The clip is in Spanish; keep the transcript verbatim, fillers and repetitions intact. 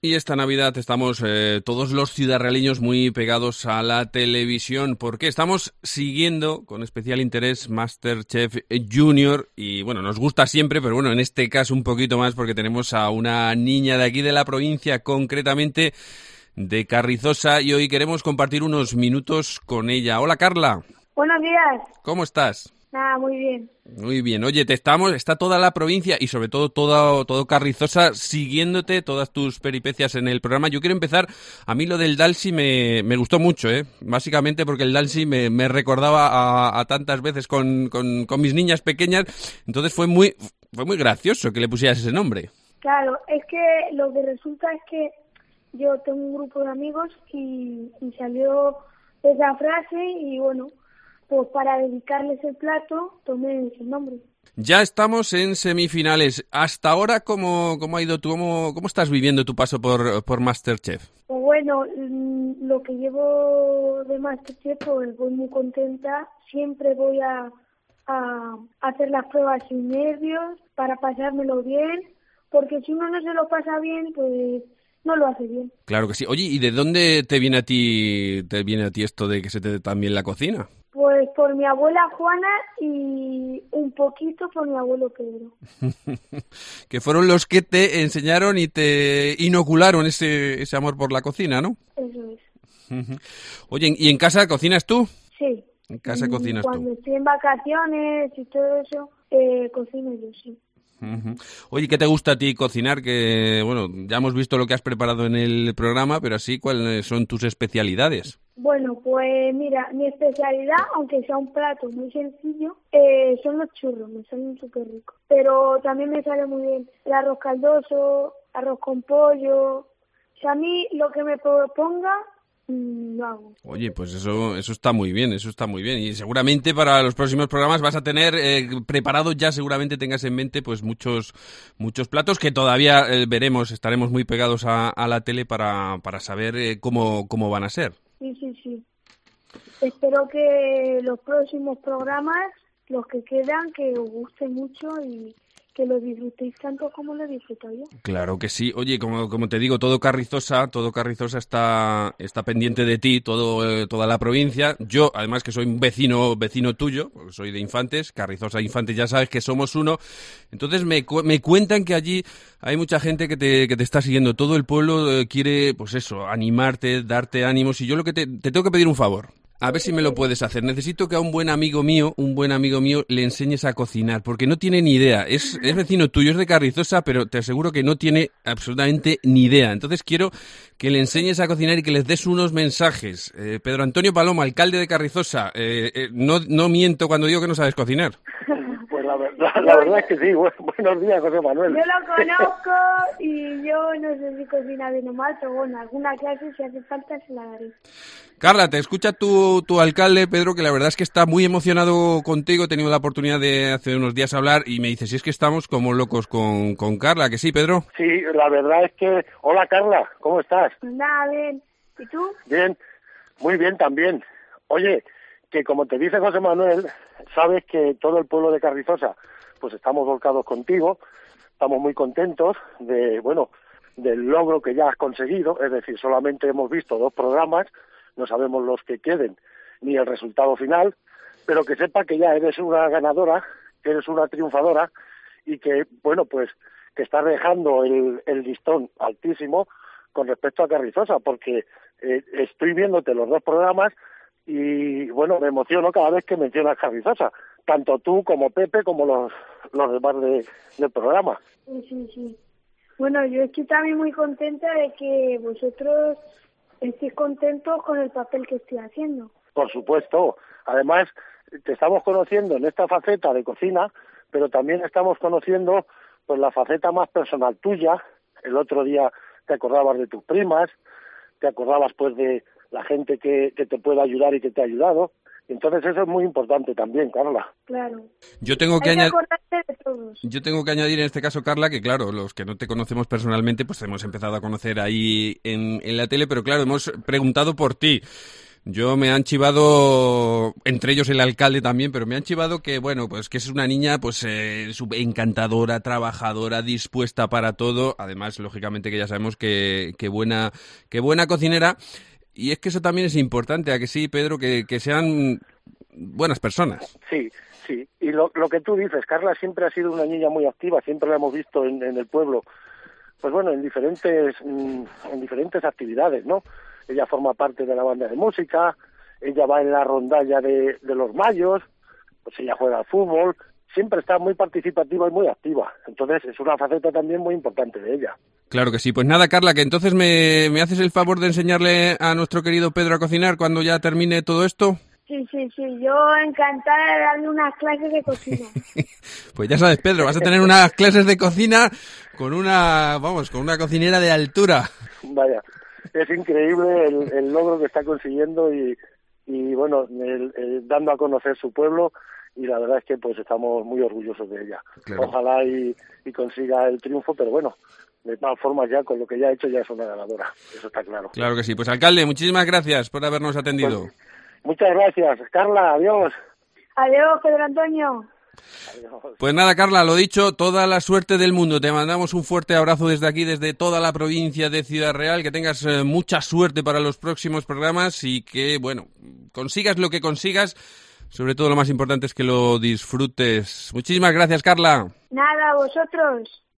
Y esta Navidad estamos eh, todos los ciudadraleños muy pegados a la televisión porque estamos siguiendo con especial interés MasterChef Junior y bueno, nos gusta siempre, pero bueno, en este caso un poquito más porque tenemos a una niña de aquí de la provincia, concretamente de Carrizosa, y hoy queremos compartir unos minutos con ella. Hola, Carla. Buenos días. ¿Cómo estás? Nada, muy bien. Muy bien. Oye, te estamos, está toda la provincia y sobre todo todo, todo Carrizosa siguiéndote, todas tus peripecias en el programa. Yo quiero empezar, a mí lo del Dalsi me, me gustó mucho, ¿eh? Básicamente porque el Dalsi me, me recordaba a, a tantas veces con, con, con mis niñas pequeñas, entonces fue muy, fue muy gracioso que le pusieras ese nombre. Claro, es que lo que resulta es que yo tengo un grupo de amigos y, y salió esa frase y bueno, pues para dedicarles el plato tomé ese nombre. Ya estamos en semifinales. Hasta ahora, ¿cómo, cómo ha ido tú? ¿Cómo, cómo estás viviendo tu paso por, por MasterChef? Pues bueno, lo que llevo de MasterChef, pues voy muy contenta. Siempre voy a, a hacer las pruebas sin nervios, para pasármelo bien, porque si uno no se lo pasa bien, pues no lo hace bien. Claro que sí. Oye, ¿y de dónde te viene a ti, te viene a ti esto de que se te dé tan bien la cocina? Pues por mi abuela Juana y un poquito por mi abuelo Pedro. Que fueron los que te enseñaron y te inocularon ese, ese amor por la cocina, ¿no? Eso es. Oye, ¿y en casa cocinas tú? Sí. En casa cocinas Cuando tú. Cuando estoy en vacaciones y todo eso, eh, cocino yo, sí. Uh-huh. Oye, ¿qué te gusta a ti cocinar? Que, bueno, ya hemos visto lo que has preparado en el programa, pero así, ¿cuáles son tus especialidades? Bueno, pues mira, mi especialidad, aunque sea un plato muy sencillo, eh, son los churros, me salen súper ricos. Pero también me sale muy bien el arroz caldoso, arroz con pollo. O sea, a mí lo que me proponga, mmm, lo hago. Oye, pues eso eso está muy bien, eso está muy bien. Y seguramente para los próximos programas vas a tener eh, preparados ya, seguramente tengas en mente pues muchos muchos platos que todavía eh, veremos, estaremos muy pegados a, a la tele para, para saber eh, cómo, cómo van a ser. Sí, sí, sí. Espero que los próximos programas, los que quedan, que os guste mucho y que lo disfrutéis tanto como lo disfruto yo. Claro que sí. Oye, como, como te digo, todo Carrizosa, todo Carrizosa está, está pendiente de ti, todo, eh, toda la provincia. Yo, además que soy un vecino, vecino tuyo, porque soy de Infantes, Carrizosa Infantes, ya sabes que somos uno. Entonces me, cu- me cuentan que allí hay mucha gente que te, que te está siguiendo. Todo el pueblo eh, quiere, pues eso, animarte, darte ánimos. Y yo lo que te, te tengo que pedir un favor. A ver si me lo puedes hacer. Necesito que a un buen amigo mío, un buen amigo mío, le enseñes a cocinar, porque no tiene ni idea. Es, es vecino tuyo, es de Carrizosa, pero te aseguro que no tiene absolutamente ni idea. Entonces quiero que le enseñes a cocinar y que les des unos mensajes. Eh, Pedro Antonio Paloma, alcalde de Carrizosa, eh, eh, no, no miento cuando digo que no sabes cocinar. Pues la verdad, la verdad es que sí. Bu- buenos días, José Manuel. Yo lo conozco y yo no sé si cocina bien o mal, pero bueno, alguna clase si hace falta se la daré. Carla, te escucha tu, tu alcalde, Pedro, que la verdad es que está muy emocionado contigo. He tenido la oportunidad de hace unos días hablar y me dice, si es que estamos como locos con, con Carla, ¿que sí, Pedro? Sí, la verdad es que... Hola, Carla, ¿cómo estás? Nada, bien. ¿Y tú? Bien, muy bien también. Oye, que como te dice José Manuel, sabes que todo el pueblo de Carrizosa, pues estamos volcados contigo, estamos muy contentos de, bueno, del logro que ya has conseguido, es decir, solamente hemos visto dos programas, no sabemos los que queden ni el resultado final, pero que sepa que ya eres una ganadora, que eres una triunfadora y que, bueno, pues que estás dejando el, el listón altísimo con respecto a Carrizosa, porque eh, estoy viéndote los dos programas y, bueno, me emociono cada vez que mencionas Carrizosa, tanto tú como Pepe como los, los demás de, del programa. Sí, sí, sí. Bueno, yo estoy también muy contenta de que vosotros estéis contentos con el papel que estoy haciendo. Por supuesto. Además, te estamos conociendo en esta faceta de cocina, pero también estamos conociendo pues la faceta más personal tuya. El otro día te acordabas de tus primas, te acordabas pues de la gente que, que te puede ayudar y que te ha ayudado. Entonces eso es muy importante también, Carla. Claro. Yo tengo que Hay que añadir... acordarte de todos. Yo tengo que añadir en este caso, Carla, que claro, los que no te conocemos personalmente, pues te hemos empezado a conocer ahí en, en la tele, pero claro, hemos preguntado por ti. Yo me han chivado, entre ellos el alcalde también, pero me han chivado que, bueno, pues que es una niña pues eh, encantadora, trabajadora, dispuesta para todo. Además, lógicamente que ya sabemos que, que buena, que buena cocinera. Y es que eso también es importante, ¿a que sí, Pedro? Que, que sean buenas personas. Sí, sí. Y lo, lo que tú dices, Carla siempre ha sido una niña muy activa, siempre la hemos visto en, en el pueblo, pues bueno, en diferentes, en diferentes actividades, ¿no? Ella forma parte de la banda de música, ella va en la rondalla de, de los mayos, pues ella juega al fútbol, siempre está muy participativa y muy activa. Entonces es una faceta también muy importante de ella. Claro que sí. Pues nada, Carla, que entonces me, me haces el favor de enseñarle a nuestro querido Pedro a cocinar cuando ya termine todo esto. Sí, sí, sí, yo encantada de darle unas clases de cocina. Pues ya sabes, Pedro, vas a tener unas clases de cocina con una, vamos, con una cocinera de altura. Vaya, es increíble el, el logro que está consiguiendo y, y bueno, el, el, dando a conocer su pueblo, y la verdad es que pues estamos muy orgullosos de ella. Claro. Ojalá y, y consiga el triunfo, pero bueno, de todas formas ya con lo que ya ha hecho ya es una ganadora, eso está claro. Claro que sí. Pues alcalde, muchísimas gracias por habernos atendido. Pues, muchas gracias, Carla, adiós. Adiós, Pedro Antonio. Pues nada, Carla, lo dicho, toda la suerte del mundo. Te mandamos un fuerte abrazo desde aquí, desde toda la provincia de Ciudad Real. Que tengas eh, mucha suerte para los próximos programas y que, bueno, consigas lo que consigas. Sobre todo lo más importante es que lo disfrutes. Muchísimas gracias, Carla. Nada, vosotros.